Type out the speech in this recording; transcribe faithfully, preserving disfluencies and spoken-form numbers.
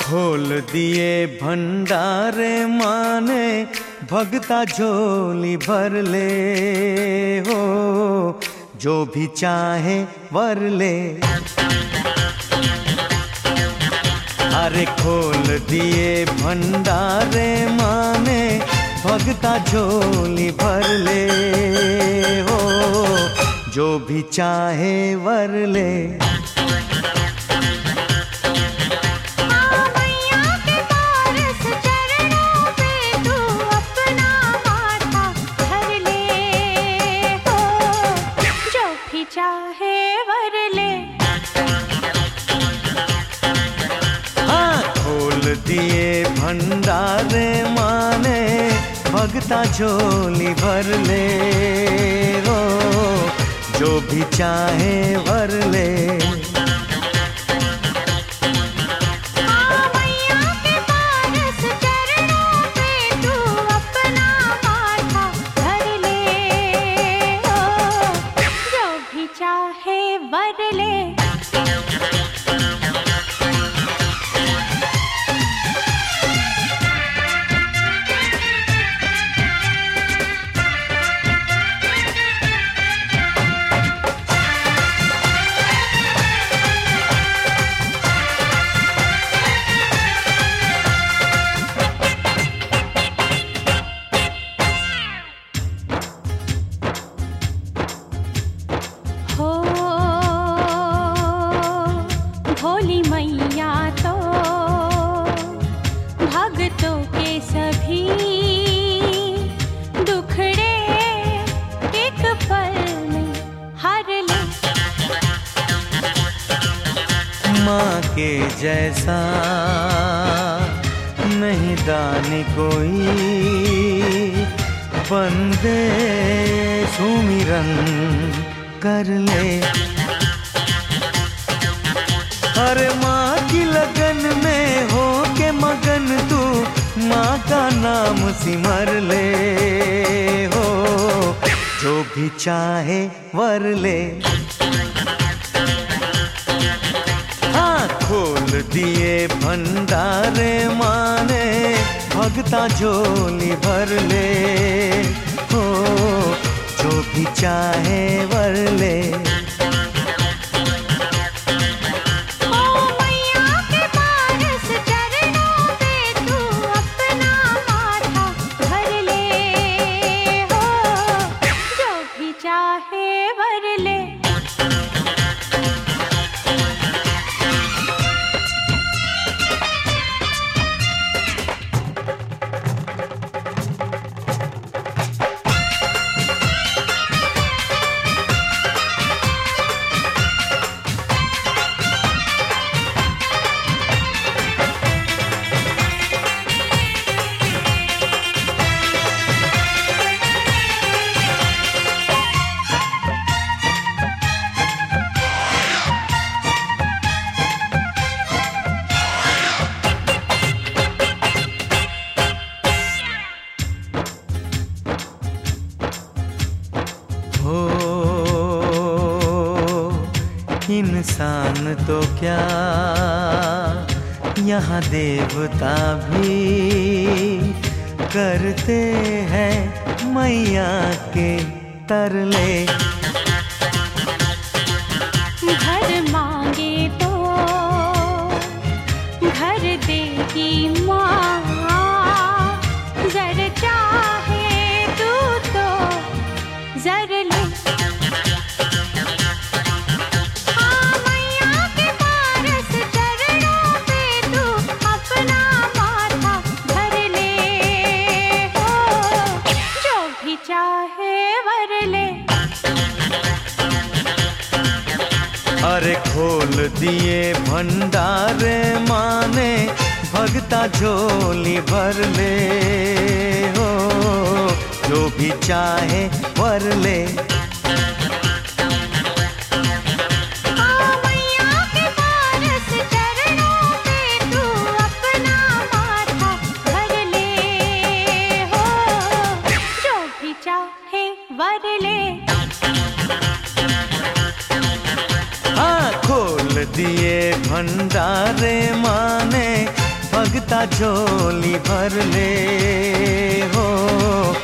खोल दिए भंडारे माने, भगता झोली भर ले हो, जो भी चाहे वर ले। अरे खोल दिए भंडारे माने, भगता झोली भर ले हो, जो भी चाहे वर ले। चाहे वर ले। हाँ खोल दिए भंडारे माने, भगता झोली भर ले हो, जो भी चाहे वर ले। चाहे वर ले। भोली मैया तो भक्तों के सभी दुखड़े एक पल में हर ले। माँ के जैसा नहीं दानी कोई, बंदे सुमिरन कर ले। अरे माँ की लगन में हो के मगन तू, माँ का नाम सिमर ले हो, जो भी चाहे वर ले। हाँ खोल दिए भंडारे माने, भगता झोली भर ले हो, जो भी चाहे वर ले। चाहे वर ले। हो इंसान तो क्या, यहाँ देवता भी करते हैं मैया के तरले। घर मांगे तो घर देगी माँ, जर चाहे तू तो जर ले। हाँ मैया के पारस चरणों पे तू अपना माथा धर ले हो, जो भी चाहे वर ले। अरे खोल दिए भंडारे माने, भगता झोली भर ले हो, जो भी चाहे वर ले। वर ले। हाँ खोल दिए भंडारे माने, का झोली भर ले हो।